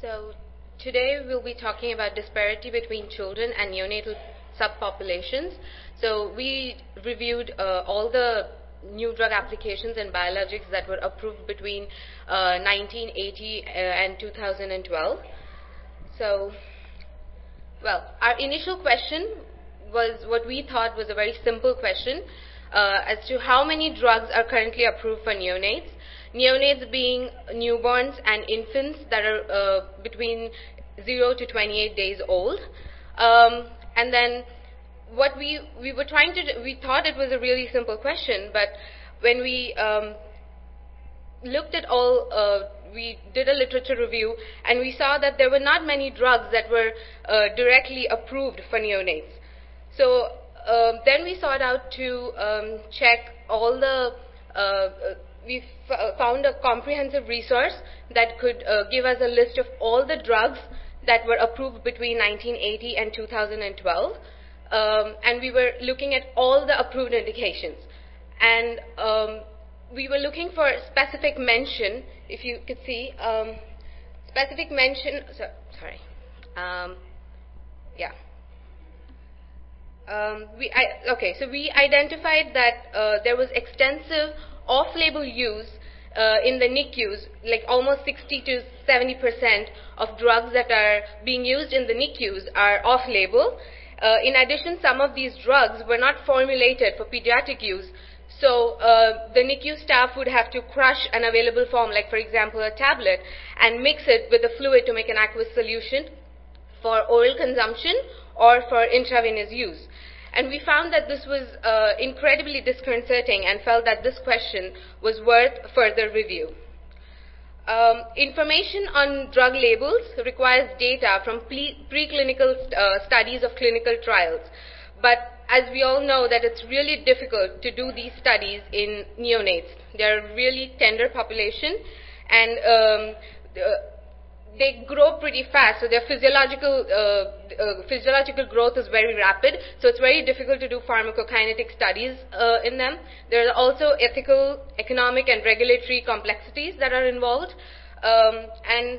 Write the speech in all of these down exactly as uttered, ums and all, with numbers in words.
So today we'll be talking about disparity between children and neonatal subpopulations. So we reviewed uh, all the new drug applications and biologics that were approved between uh, nineteen eighty uh, and two thousand twelve. So, well, our initial question was what we thought was a very simple question uh, as to how many drugs are currently approved for neonates. Neonates being newborns and infants that are uh, between zero to twenty-eight days old. Um, and then what we, we were trying to do, we thought it was a really simple question, but when we um, looked at all, uh, we did a literature review, and we saw that there were not many drugs that were uh, directly approved for neonates. So uh, then we sought out to um, check all the, uh, we f found a comprehensive resource that could uh, give us a list of all the drugs that were approved between nineteen eighty and two thousand twelve. Um, and we were looking at all the approved indications. And um, we were looking for specific mention, if you could see, um, specific mention, so, sorry, um, yeah. Um, we, I, okay, so we identified that uh, there was extensive off-label use uh, in the N I C Us, like almost sixty to seventy percent of drugs that are being used in the N I C Us are off-label. Uh, in addition, some of these drugs were not formulated for pediatric use, so uh, the N I C U staff would have to crush an available form, like for example a tablet, and mix it with a fluid to make an aqueous solution for oral consumption or for intravenous use. And we found that this was uh, incredibly disconcerting and felt that this question was worth further review. Um, information on drug labels requires data from preclinical st uh, studies of clinical trials. But as we all know that it's really difficult to do these studies in neonates. They're a really tender population, and um, uh, they grow pretty fast, so their physiological, uh, uh, physiological growth is very rapid, so it's very difficult to do pharmacokinetic studies uh, in them. There are also ethical, economic, and regulatory complexities that are involved, um, and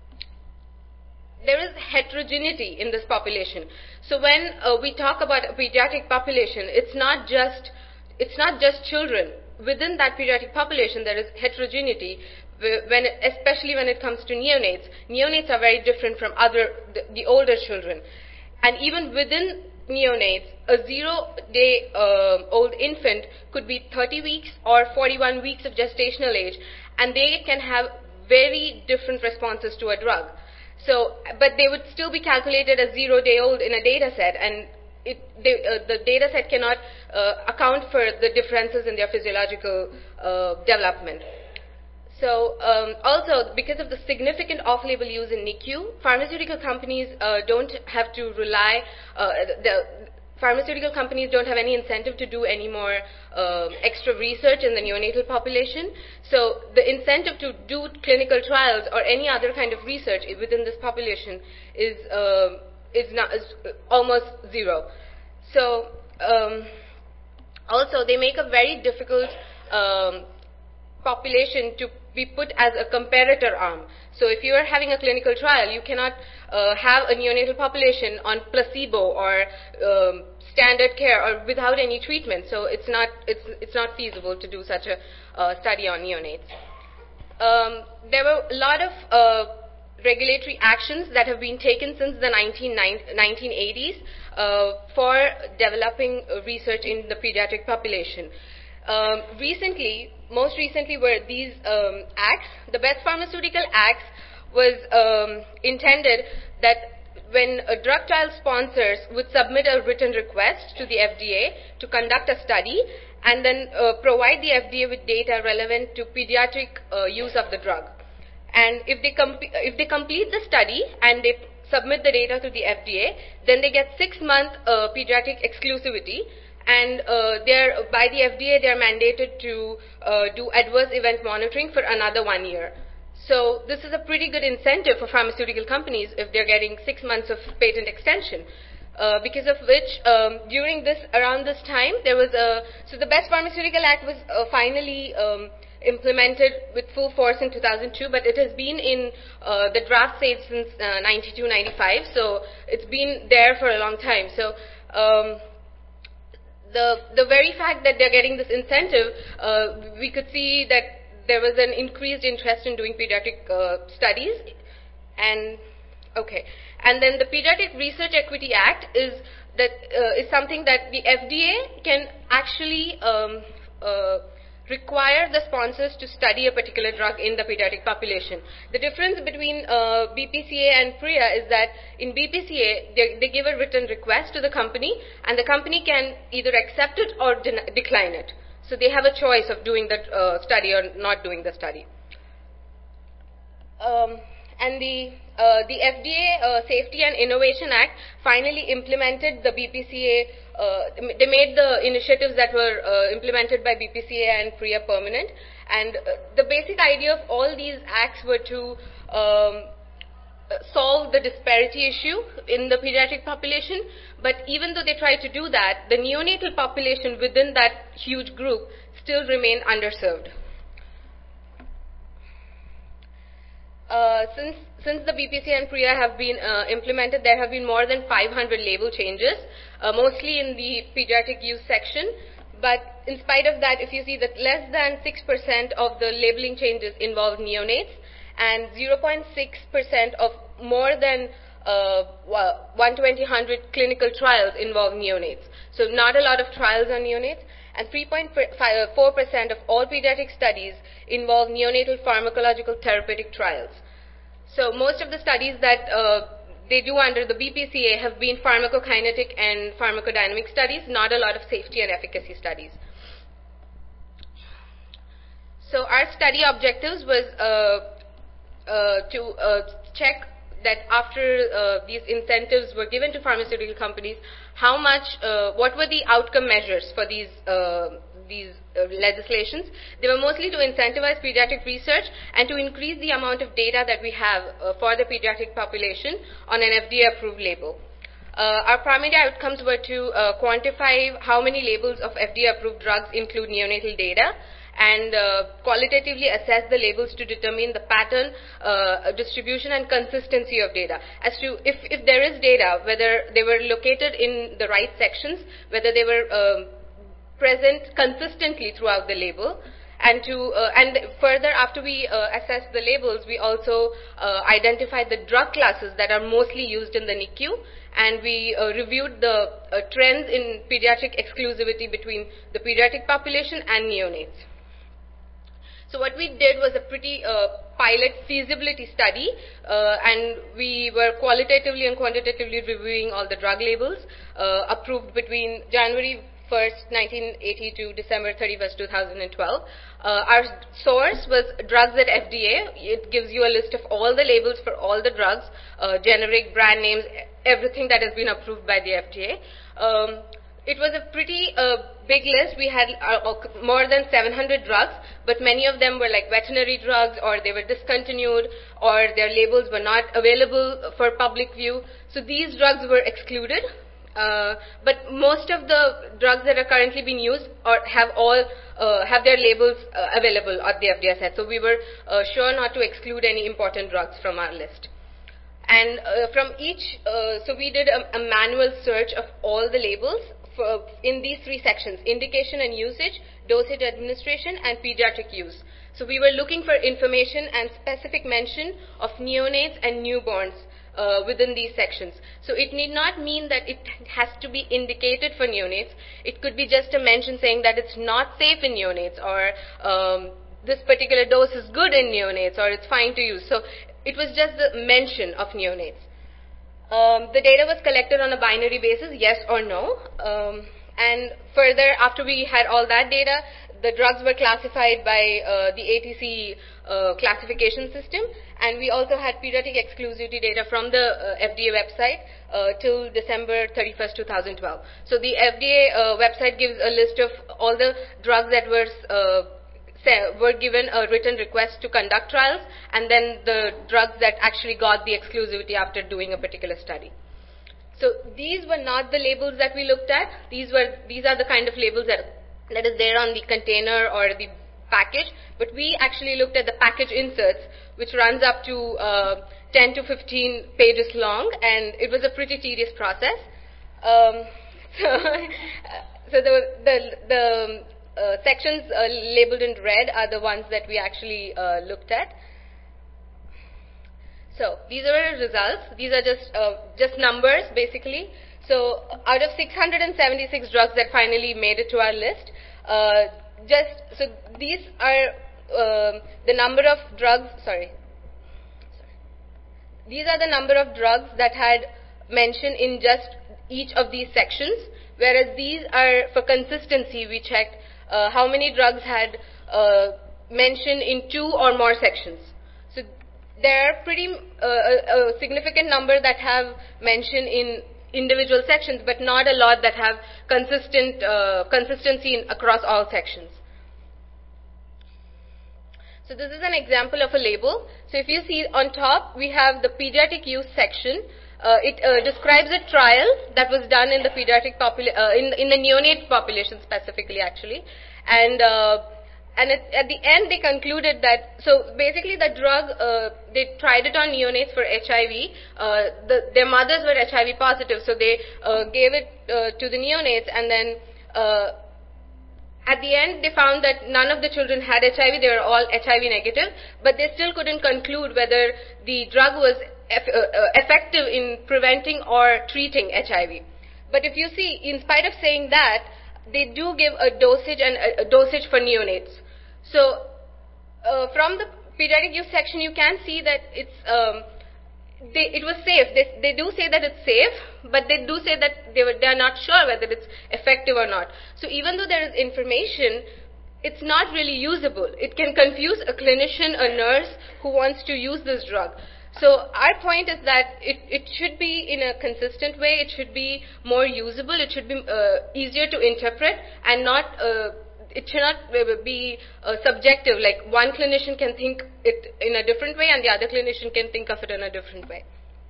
there is heterogeneity in this population. So when uh, we talk about a pediatric population, it's not just, it's not just children. Within that pediatric population, there is heterogeneity. When, especially when it comes to neonates. Neonates are very different from other, the, the older children. And even within neonates, a zero-day uh, old infant could be thirty weeks or forty-one weeks of gestational age, and they can have very different responses to a drug. So, but they would still be calculated as zero-day old in a data set, and it, they, uh, the data set cannot uh, account for the differences in their physiological uh, development. So um, also, because of the significant off-label use in N I C U, pharmaceutical companies uh, don't have to rely, uh, the pharmaceutical companies don't have any incentive to do any more uh, extra research in the neonatal population. So the incentive to do clinical trials or any other kind of research within this population is, uh, is, not, is almost zero. So um, also, they make a very difficult um, population to be put as a comparator arm. So if you are having a clinical trial, you cannot uh, have a neonatal population on placebo or um, standard care or without any treatment. So it's not, it's, it's not feasible to do such a uh, study on neonates. Um, there were a lot of uh, regulatory actions that have been taken since the nineteen eighties uh, for developing research in the pediatric population. Um, recently, most recently were these um, acts. The Best Pharmaceutical Acts was um, intended that when a drug trial sponsors would submit a written request to the F D A to conduct a study and then uh, provide the F D A with data relevant to pediatric uh, use of the drug. And if they, if they complete the study and they submit the data to the F D A, then they get six-month uh, pediatric exclusivity. And uh, they're, by the F D A, they're mandated to uh, do adverse event monitoring for another one year. So this is a pretty good incentive for pharmaceutical companies if they're getting six months of patent extension. Uh, because of which, um, during this, around this time, there was a, so the Best Pharmaceutical Act was uh, finally um, implemented with full force in two thousand two, but it has been in uh, the draft stage since uh, ninety-two, ninety-five, so it's been there for a long time. So um, the, the very fact that they're getting this incentive, uh, we could see that there was an increased interest in doing pediatric uh, studies. And okay, and then the Pediatric Research Equity Act is that uh, is something that the F D A can actually um, uh, require the sponsors to study a particular drug in the pediatric population. The difference between uh, B P C A and PREA is that in B P C A, they, they give a written request to the company, and the company can either accept it or decline it. So they have a choice of doing the uh, study or not doing the study. Um, and the, uh, the F D A uh, Safety and Innovation Act finally implemented the B P C A. Uh, they made the initiatives that were uh, implemented by B P C A and PREA permanent. And uh, the basic idea of all these acts were to um, solve the disparity issue in the pediatric population. But even though they tried to do that, the neonatal population within that huge group still remained underserved. Uh, since, since the B P C A and PREA have been uh, implemented, there have been more than five hundred label changes, uh, mostly in the pediatric use section. But in spite of that, if you see that less than six percent of the labeling changes involve neonates, and zero point six percent of more than uh, one to one hundred clinical trials involve neonates. So not a lot of trials on neonates. And three point four percent of all pediatric studies involve neonatal pharmacological therapeutic trials. So most of the studies that uh, they do under the B P C A have been pharmacokinetic and pharmacodynamic studies, not a lot of safety and efficacy studies. So our study objectives was uh, uh, to uh, check that after uh, these incentives were given to pharmaceutical companies, how much, uh, what were the outcome measures for these uh, these uh, legislations. They were mostly to incentivize pediatric research and to increase the amount of data that we have uh, for the pediatric population on an F D A-approved label. Uh, our primary outcomes were to uh, quantify how many labels of F D A-approved drugs include neonatal data, and uh, qualitatively assess the labels to determine the pattern, uh, distribution, and consistency of data. As to if, if there is data, whether they were located in the right sections, whether they were um, present consistently throughout the label, and to uh, and further, after we uh, assess the labels, we also uh, identified the drug classes that are mostly used in the N I C U, and we uh, reviewed the uh, trends in pediatric exclusivity between the pediatric population and neonates. So what we did was a pretty uh, pilot feasibility study, uh, and we were qualitatively and quantitatively reviewing all the drug labels uh, approved between January first, nineteen eighty to December thirty-first, two thousand twelve. Uh, our source was Drugs at F D A. It gives you a list of all the labels for all the drugs, uh, generic, brand names, everything that has been approved by the F D A. Um, It was a pretty uh, big list. We had uh, more than seven hundred drugs, but many of them were like veterinary drugs, or they were discontinued, or their labels were not available for public view. So these drugs were excluded. Uh, but most of the drugs that are currently being used or have all uh, have their labels uh, available at the F D A site. So we were uh, sure not to exclude any important drugs from our list. And uh, from each, uh, so we did a, a manual search of all the labels for, in these three sections: indication and usage, dosage administration, and pediatric use. So we were looking for information and specific mention of neonates and newborns Uh, within these sections. So it need not mean that it has to be indicated for neonates. It could be just a mention saying that it's not safe in neonates, or um, this particular dose is good in neonates, or it's fine to use. So it was just the mention of neonates. Um, the data was collected on a binary basis, yes or no. Um, and further, after we had all that data, the drugs were classified by uh, the A T C uh, classification system, and we also had pediatric exclusivity data from the uh, F D A website uh, till December thirty-first, two thousand twelve. So the F D A uh, website gives a list of all the drugs that were uh, were given a written request to conduct trials, and then the drugs that actually got the exclusivity after doing a particular study. So these were not the labels that we looked at. These were these are the kind of labels that that is there on the container or the package, but we actually looked at the package inserts, which runs up to uh, ten to fifteen pages long, and it was a pretty tedious process. Um, so, so the, the, the uh, sections uh, labeled in red are the ones that we actually uh, looked at. So these are the results. These are just uh, just numbers, basically. So out of six hundred seventy-six drugs that finally made it to our list, uh, just so these are uh, the number of drugs. Sorry, sorry. These are the number of drugs that had mentioned in just each of these sections. Whereas these are for consistency. We checked uh, how many drugs had uh, mentioned in two or more sections. So there are pretty uh, a, a significant number that have mentioned in individual sections, but not a lot that have consistent uh, consistency in, across all sections. So this is an example of a label. So if you see on top, we have the pediatric use section. Uh, it uh, describes a trial that was done in the pediatric popula- uh, in, in the neonate population specifically, actually, and uh, And at, at the end, they concluded that, so basically the drug, uh, they tried it on neonates for H I V. Uh, the, their mothers were H I V positive, so they uh, gave it uh, to the neonates, and then uh, at the end, they found that none of the children had H I V. They were all H I V negative, but they still couldn't conclude whether the drug was eff uh, uh, effective in preventing or treating H I V. But if you see, in spite of saying that, they do give a dosage and a, a dosage for neonates. So uh, from the pediatric use section, you can see that it's um, they, it was safe. They, they do say that it's safe, but they do say that they were they are not sure whether it's effective or not. So even though there is information, it's not really usable. It can confuse a clinician, a nurse who wants to use this drug. So our point is that it, it should be in a consistent way, it should be more usable, it should be uh, easier to interpret, and not, uh, it should not be uh, subjective, like one clinician can think it in a different way and the other clinician can think of it in a different way.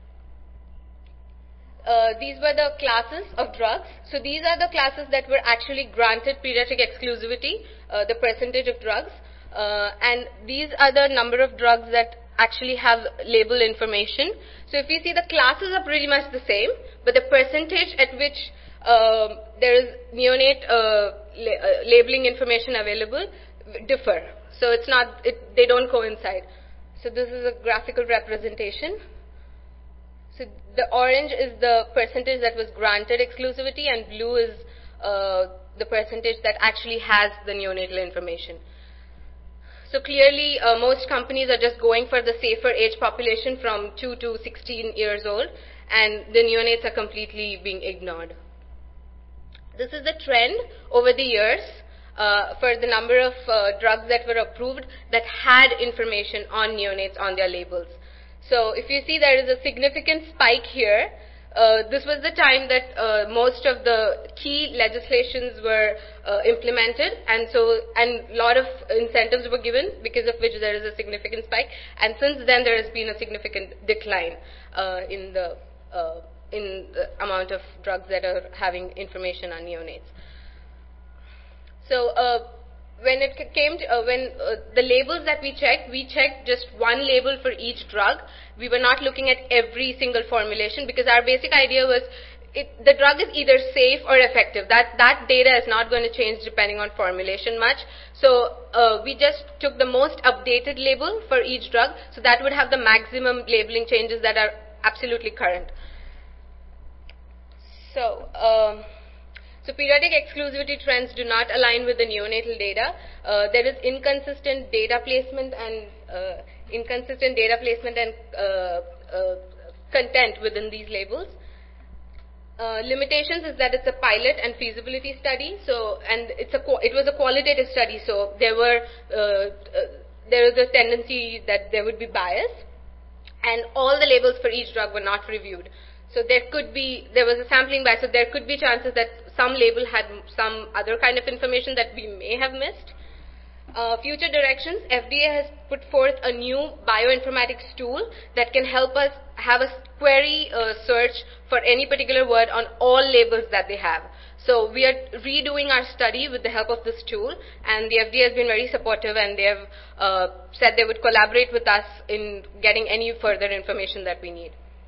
Uh, these were the classes of drugs. So these are the classes that were actually granted pediatric exclusivity, uh, the percentage of drugs, uh, and these are the number of drugs that actually have label information. So if you see, the classes are pretty much the same, but the percentage at which uh, there is neonate uh, la uh, labeling information available differ. So it's not, it, they don't coincide. So this is a graphical representation. So the orange is the percentage that was granted exclusivity, and blue is uh, the percentage that actually has the neonatal information. So clearly, uh, most companies are just going for the safer age population from two to sixteen years old, and the neonates are completely being ignored. This is the trend over the years uh, for the number of uh, drugs that were approved that had information on neonates on their labels. So if you see, there is a significant spike here. Uh, this was the time that uh, most of the key legislations were uh, implemented, and so and a lot of incentives were given, because of which there is a significant spike. And since then, there has been a significant decline uh, in the uh, in the amount of drugs that are having information on neonates. So uh, when it came to, uh, when uh, the labels that we checked, we checked just one label for each drug. We were not looking at every single formulation, because our basic idea was it, the drug is either safe or effective. That, that data is not going to change depending on formulation much. So uh, we just took the most updated label for each drug, so that would have the maximum labeling changes that are absolutely current. So, um, So pediatric exclusivity trends do not align with the neonatal data. Uh, there is inconsistent data placement and uh, inconsistent data placement and uh, uh, content within these labels. Uh, limitations is that it's a pilot and feasibility study. So, and it's a it was a qualitative study. So there were uh, uh, there was a tendency that there would be bias, and all the labels for each drug were not reviewed. So there could be, there was a sampling bias, so there could be chances that some label had some other kind of information that we may have missed. Uh, future directions, F D A has put forth a new bioinformatics tool that can help us have a query uh, search for any particular word on all labels that they have. So we are redoing our study with the help of this tool, and the F D A has been very supportive, and they have uh, said they would collaborate with us in getting any further information that we need.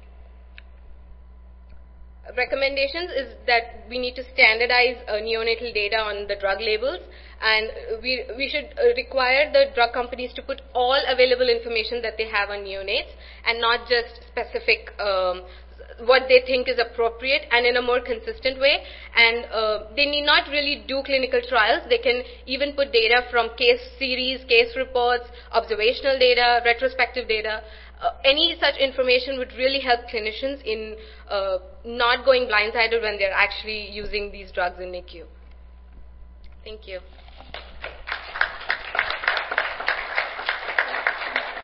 Recommendations is that we need to standardize uh, neonatal data on the drug labels, and we, we should uh, require the drug companies to put all available information that they have on neonates and not just specific um, what they think is appropriate, and in a more consistent way. And uh, they need not really do clinical trials. They can even put data from case series, case reports, observational data, retrospective data. Uh, any such information would really help clinicians in uh, not going blindsided when they're actually using these drugs in N I C U. Thank you.